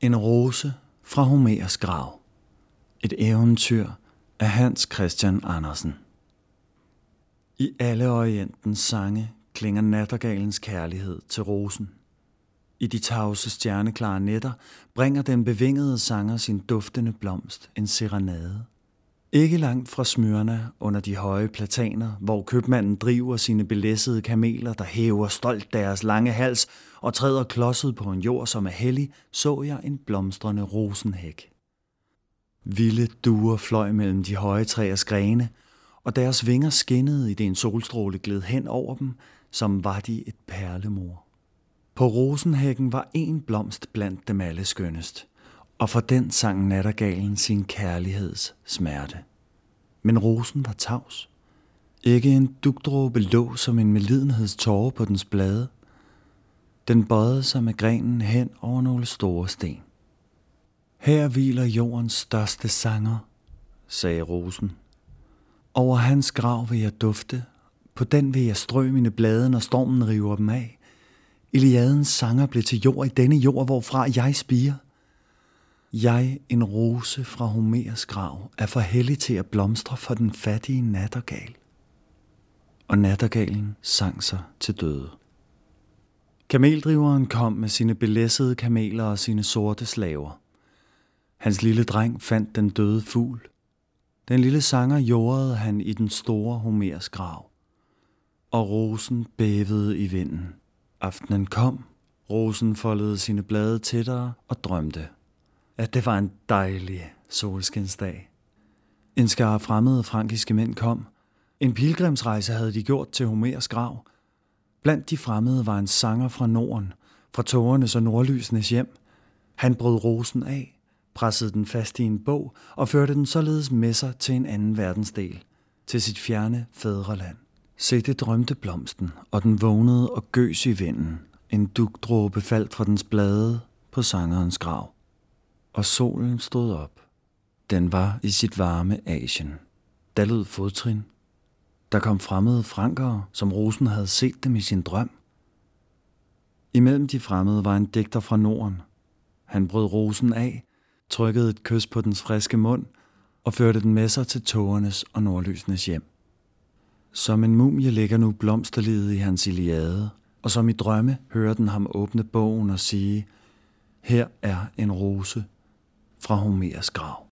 En rose fra Homers grav. Et eventyr af Hans Christian Andersen. I alle Orientens sange klinger nattergalens kærlighed til rosen. I de tavse stjerneklare nætter bringer den bevingede sanger sin duftende blomst en serenade. Ikke langt fra Smyrna under de høje plataner, hvor købmanden driver sine belæssede kameler, der hæver stolt deres lange hals og træder klodset på en jord, som er hellig, så jeg en blomstrende rosenhæk. Vilde duer fløj mellem de høje træers grene, og deres vinger skinnede i det en solstråle gled hen over dem, som var de et perlemor. På rosenhækken var en blomst blandt dem alle skønnest, og for den sang nattergalen sin kærligheds smerte. Men rosen var tavs. Ikke en dugdråbe lå som en medlidenhedståre på dens blade. Den bøjede sig med grenen hen over nogle store sten. Her hviler jordens største sanger, sagde rosen. Over hans grav vil jeg dufte, på den vil jeg strø mine blade, når stormen river dem af. Iliadens sanger blev til jord i denne jord, hvorfra jeg spirer. Jeg, en rose fra Homers grav, er for hellig til at blomstre for den fattige nattergal. Og nattergalen sang sig til døde. Kameldriveren kom med sine belæssede kameler og sine sorte slaver. Hans lille dreng fandt den døde fugl. Den lille sanger jordede han i den store Homers grav. Og rosen bævede i vinden. Aftenen kom, rosen foldede sine blade tættere og drømte, at det var en dejlig solskinsdag. En skare fremmede frankiske mænd kom. En pilgrimsrejse havde de gjort til Homers grav. Blandt de fremmede var en sanger fra Norden, fra tågernes og nordlysenes hjem. Han brød rosen af, pressede den fast i en bog og førte den således med sig til en anden verdensdel, til sit fjerne fædreland. Se, det drømte blomsten, og den vågnede og gøs i vinden. En dugdråbe faldt fra dens blade på sangerens grav. Og solen stod op. Den var i sit varme Asien. Der lød fodtrin. Der kom fremmede frankere, som rosen havde set dem i sin drøm. Imellem de fremmede var en digter fra Norden. Han brød rosen af, trykkede et kys på dens friske mund og førte den med sig til tågernes og nordlysenes hjem. Som en mumie ligger nu blomsterliget i hans Iliade, og som i drømme hører den ham åbne bogen og sige, her er en rose fra Homers grav.